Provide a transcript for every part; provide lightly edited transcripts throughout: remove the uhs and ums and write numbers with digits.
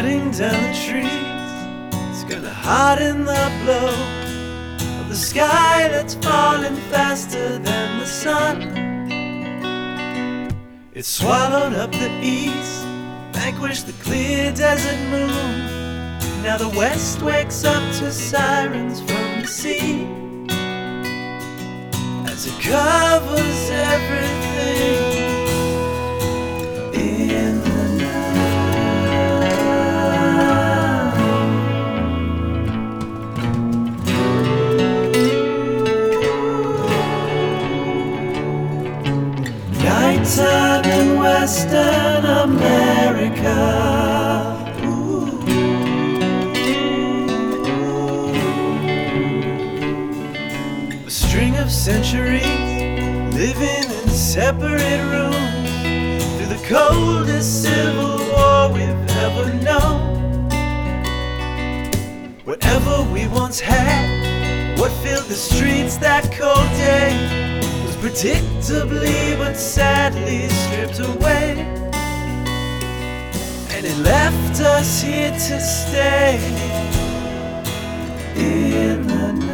cutting down the trees. It's gonna harden the blow of the sky that's falling faster than the sun. It swallowed up the east, vanquished the clear desert moon. Now the west wakes up to sirens from the sea as it covers everything in the night. Nighttime in Western America. Of centuries living in separate rooms through the coldest civil war we've ever known. Whatever we once had, what filled the streets that cold day, was predictably but sadly stripped away, and it left us here to stay in the night.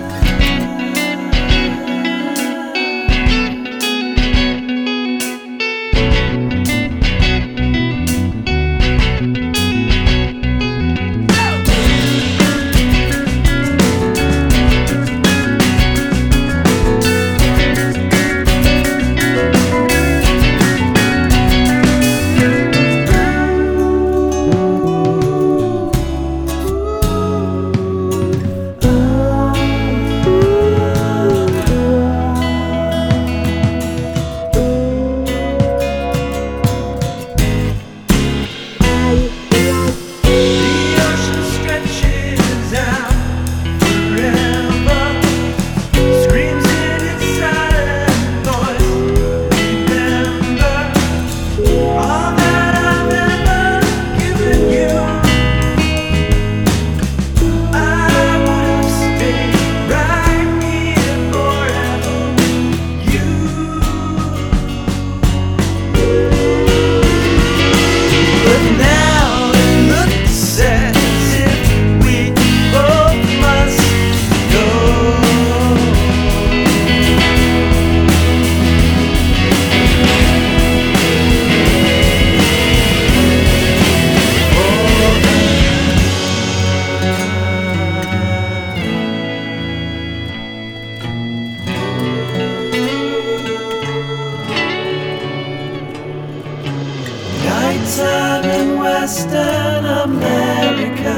Nighttime in Western America.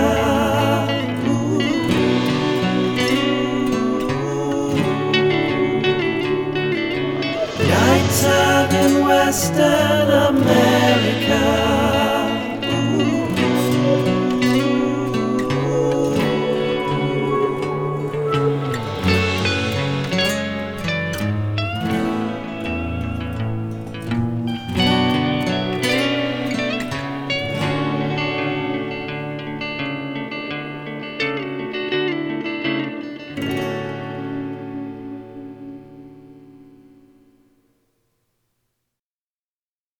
Nighttime in Western America.